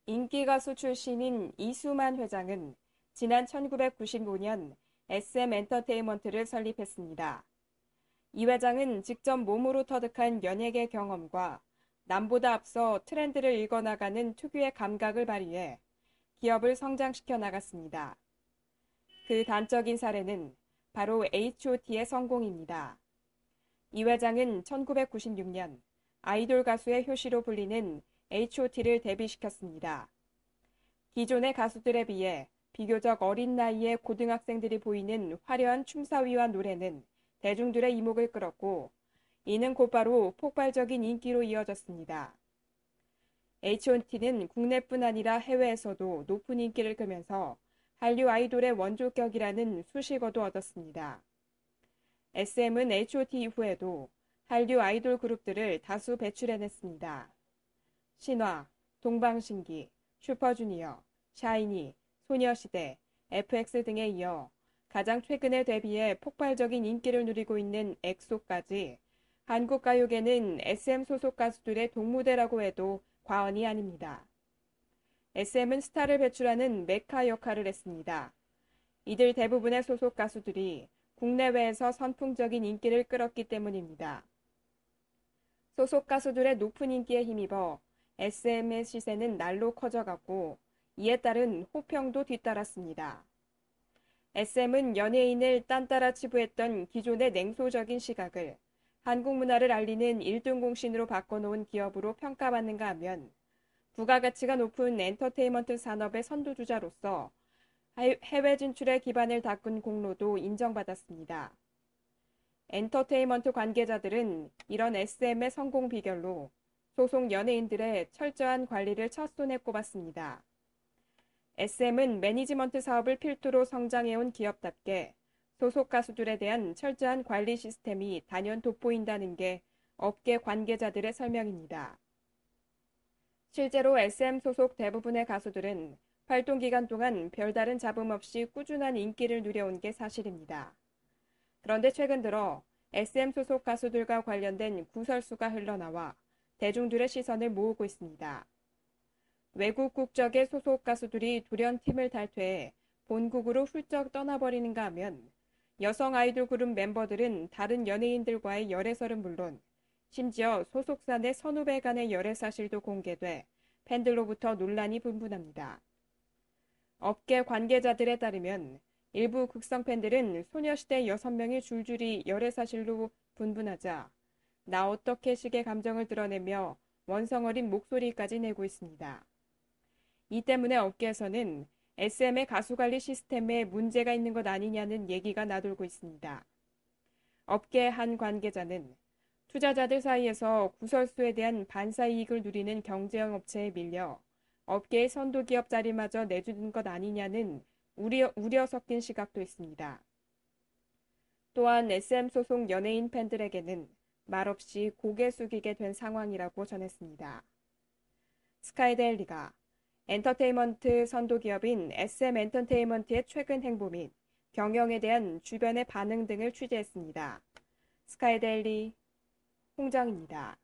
인기 가수 출신인 이수만 회장은 지난 1995년 SM 엔터테인먼트를 설립했습니다. 이 회장은 직접 몸으로 터득한 연예계 경험과 남보다 앞서 트렌드를 읽어나가는 특유의 감각을 발휘해 기업을 성장시켜 나갔습니다. 그 단적인 사례는 바로 H.O.T의 성공입니다. 이 회장은 1996년 아이돌 가수의 효시로 불리는 H.O.T를 데뷔시켰습니다. 기존의 가수들에 비해 비교적 어린 나이에 고등학생들이 보이는 화려한 춤사위와 노래는 대중들의 이목을 끌었고, 이는 곧바로 폭발적인 인기로 이어졌습니다. H.O.T는 국내뿐 아니라 해외에서도 높은 인기를 끌면서 한류 아이돌의 원조격이라는 수식어도 얻었습니다. SM은 H.O.T 이후에도 한류 아이돌 그룹들을 다수 배출해냈습니다. 신화, 동방신기, 슈퍼주니어, 샤이니, 소녀시대, FX 등에 이어 가장 최근에 데뷔해 폭발적인 인기를 누리고 있는 엑소까지 한국 가요계는 SM 소속 가수들의 동무대라고 해도 과언이 아닙니다. SM은 스타를 배출하는 메카 역할을 했습니다. 이들 대부분의 소속 가수들이 국내외에서 선풍적인 인기를 끌었기 때문입니다. 소속 가수들의 높은 인기에 힘입어 SM의 시세는 날로 커져갔고, 이에 따른 호평도 뒤따랐습니다. SM은 연예인을 딴따라 치부했던 기존의 냉소적인 시각을 한국 문화를 알리는 1등 공신으로 바꿔놓은 기업으로 평가받는가 하면, 부가가치가 높은 엔터테인먼트 산업의 선두주자로서 해외 진출의 기반을 닦은 공로도 인정받았습니다. 엔터테인먼트 관계자들은 이런 SM의 성공 비결로 소속 연예인들의 철저한 관리를 첫손에 꼽았습니다. SM은 매니지먼트 사업을 필두로 성장해온 기업답게 소속 가수들에 대한 철저한 관리 시스템이 단연 돋보인다는 게 업계 관계자들의 설명입니다. 실제로 SM 소속 대부분의 가수들은 활동 기간 동안 별다른 잡음 없이 꾸준한 인기를 누려온 게 사실입니다. 그런데 최근 들어 SM 소속 가수들과 관련된 구설수가 흘러나와 대중들의 시선을 모으고 있습니다. 외국 국적의 소속 가수들이 돌연 팀을 탈퇴해 본국으로 훌쩍 떠나버리는가 하면, 여성 아이돌 그룹 멤버들은 다른 연예인들과의 열애설은 물론 심지어 소속사 내 선후배 간의 열애 사실도 공개돼 팬들로부터 논란이 분분합니다. 업계 관계자들에 따르면 일부 극성 팬들은 소녀시대 6명이 줄줄이 열애 사실로 분분하자 나 어떻게 식의 감정을 드러내며 원성어린 목소리까지 내고 있습니다. 이 때문에 업계에서는 SM의 가수관리 시스템에 문제가 있는 것 아니냐는 얘기가 나돌고 있습니다. 업계 한 관계자는 투자자들 사이에서 구설수에 대한 반사이익을 누리는 경쟁 업체에 밀려 업계의 선도기업 자리마저 내주는 것 아니냐는 우려 섞인 시각도 있습니다. 또한 SM 소속 연예인 팬들에게는 말없이 고개 숙이게 된 상황이라고 전했습니다. 스카이데일리가 엔터테인먼트 선도기업인 SM 엔터테인먼트의 최근 행보 및 경영에 대한 주변의 반응 등을 취재했습니다. 스카이데일리 홍정입니다.